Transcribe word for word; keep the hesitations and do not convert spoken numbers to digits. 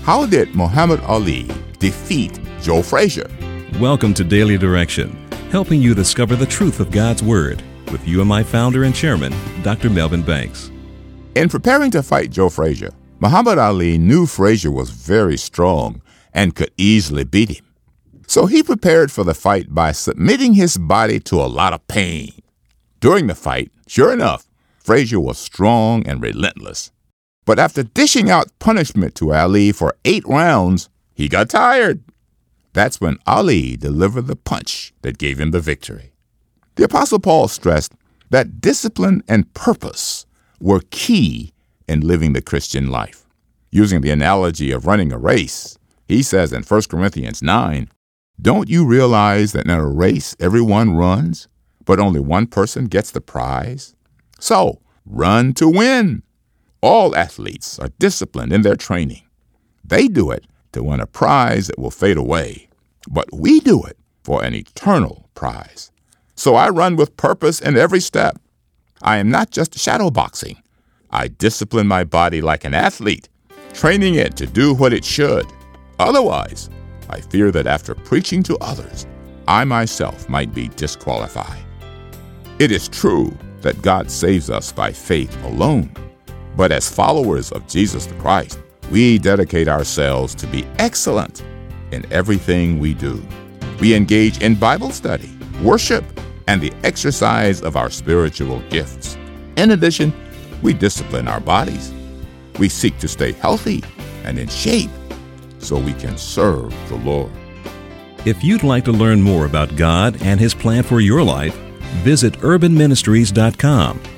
How did Muhammad Ali defeat Joe Frazier? Welcome to Daily Direction, helping you discover the truth of God's Word with you and my founder and chairman, Doctor Melvin Banks. In preparing to fight Joe Frazier, Muhammad Ali knew Frazier was very strong and could easily beat him. So he prepared for the fight by submitting his body to a lot of pain. During the fight, sure enough, Frazier was strong and relentless. But after dishing out punishment to Ali for eight rounds, he got tired. That's when Ali delivered the punch that gave him the victory. The Apostle Paul stressed that discipline and purpose were key in living the Christian life. Using the analogy of running a race, he says in First Corinthians nine, "Don't you realize that in a race everyone runs, but only one person gets the prize? So, run to win." All athletes are disciplined in their training. They do it to win a prize that will fade away, but we do it for an eternal prize. So I run with purpose in every step. I am not just shadowboxing. I discipline my body like an athlete, training it to do what it should. Otherwise, I fear that after preaching to others, I myself might be disqualified. It is true that God saves us by faith alone. But as followers of Jesus the Christ, we dedicate ourselves to be excellent in everything we do. We engage in Bible study, worship, and the exercise of our spiritual gifts. In addition, we discipline our bodies. We seek to stay healthy and in shape so we can serve the Lord. If you'd like to learn more about God and His plan for your life, visit urban ministries dot com